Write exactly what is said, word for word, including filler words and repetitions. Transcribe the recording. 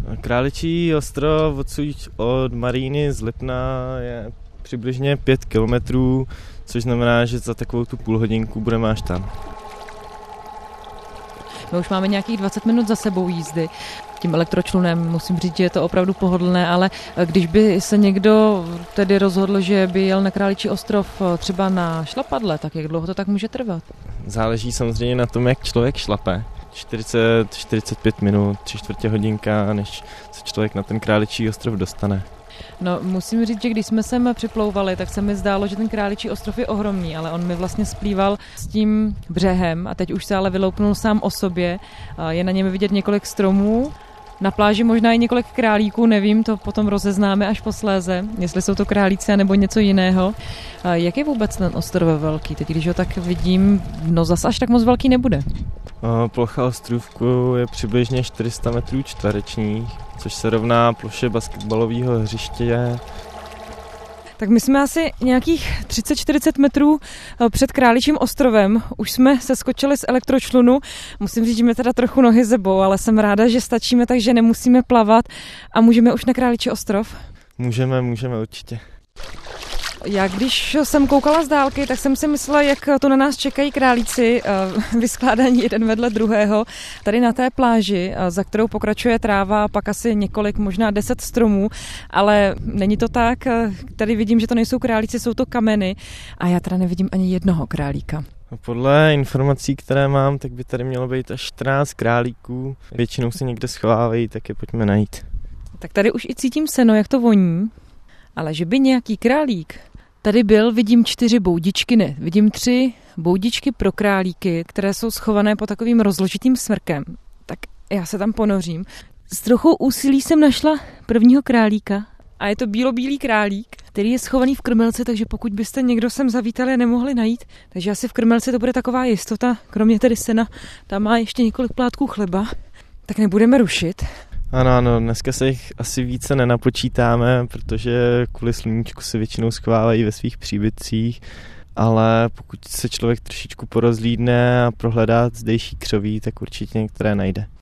Králičí ostrov odsud od Maríny z Lipna je přibližně pět kilometrů, což znamená, že za takovou tu půl hodinku budeme až tam. My už máme nějakých dvacet minut za sebou jízdy. Tím elektročlunem musím říct, že je to opravdu pohodlné, ale když by se někdo tedy rozhodl, že by jel na Králičí ostrov třeba na šlapadle, tak jak dlouho to tak může trvat? Záleží samozřejmě na tom, jak člověk šlape. čtyřicet až čtyřicet pět minut, tři čtvrtě hodinka, než se člověk na ten Králičí ostrov dostane. No, musím říct, že když jsme sem připlouvali, tak se mi zdálo, že ten Králičí ostrov je ohromný, ale on mi vlastně splýval s tím břehem a teď už se ale vyloupnul sám o sobě. Je na něm vidět několik stromů, na pláži možná i několik králíků, nevím, to potom rozeznáme až posléze, jestli jsou to králíci nebo něco jiného. Jak je vůbec ten ostrov velký? Teď, když ho tak vidím, no zas až tak moc velký nebude. Plocha ostrovku je přibližně čtyři sta metrů čtverečních, což se rovná ploše basketbalového hřiště. Tak my jsme asi nějakých třicet čtyřicet metrů před Králičím ostrovem. Už jsme se skočili z elektročlunu. Musím říct, že mě teda trochu nohy zebou, ale jsem ráda, že stačíme, takže nemusíme plavat a můžeme už na Králičí ostrov. Můžeme, můžeme určitě. Já když jsem koukala z dálky, tak jsem si myslela, jak to na nás čekají králíci, vyskládaní jeden vedle druhého, tady na té pláži, za kterou pokračuje tráva, pak asi několik, možná deset stromů, ale není to tak. Tady vidím, že to nejsou králíci, jsou to kameny a já teda nevidím ani jednoho králíka. Podle informací, které mám, tak by tady mělo být až čtrnáct králíků. Většinou se někde schovávají, tak je pojďme najít. Tak tady už i cítím seno, jak to voní, ale že by nějaký králík tady byl, vidím čtyři boudičky, ne, vidím tři boudičky pro králíky, které jsou schované pod takovým rozložitým smrkem. Tak já se tam ponořím. S trochou úsilí jsem našla prvního králíka a je to bílobílý králík, který je schovaný v krmelci, takže pokud byste někdo sem zavítali a nemohli najít, takže asi v krmelci to bude taková jistota, kromě tedy sena, tam má ještě několik plátků chleba, tak nebudeme rušit. Ano, ano, dneska se jich asi více nenapočítáme, protože kvůli sluníčku se většinou schovávají ve svých příbytcích, ale pokud se člověk trošičku porozhlídne a prohledá zdejší křoví, tak určitě některé najde.